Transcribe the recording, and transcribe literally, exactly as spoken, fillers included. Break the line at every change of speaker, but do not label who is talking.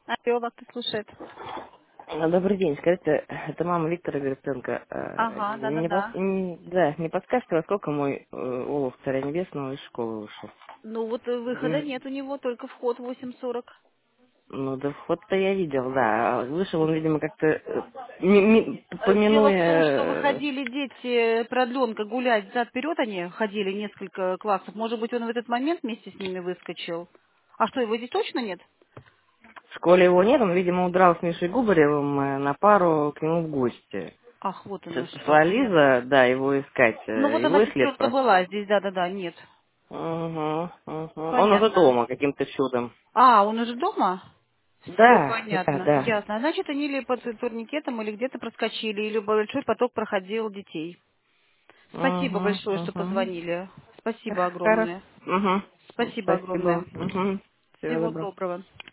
Алло, вас тут слушает.
А, Добрый день, скажите, это мама Виктора Верстенко.
Ага,
Не, пос-
да-да-да.
н- да, не подскажете, во сколько мой э, улов Царя Небесного из школы вышел?
Ну вот э, выхода
М,
нет у него, только вход восемь сорок.
Ну, да вход-то я видел, да. А Вышел он, видимо, как-то, э, ми- ми-
Э, Дело в том, что
помянуя... э,
выходили дети продленка гулять взад-вперед, они ходили несколько классов. Может быть, он в этот момент вместе с ними выскочил? А что, его здесь точно нет?
В школе его нет, он, видимо, удрал с Мишей Губаревым э, на пару к нему в гости.
Ах, вот оно
Сейчас
что,
пошла
понятно.
Лиза, да, его искать.
Ну
э,
вот она
Его и след
сестерка
простыл.
была здесь, да-да-да, нет.
Угу, угу. Он уже
Понятно.
дома каким-то чудом.
А, он уже дома? Все
Да, да,
понятно,
да.
ясно. Значит, они или под турникетом, или где-то проскочили, или большой поток проходил детей. Спасибо
Угу,
большое, что
угу.
позвонили. Спасибо
Хорошо.
огромное.
Угу.
Спасибо огромное.
Спасибо. Угу. Всего
Всего
доброго.
доброго.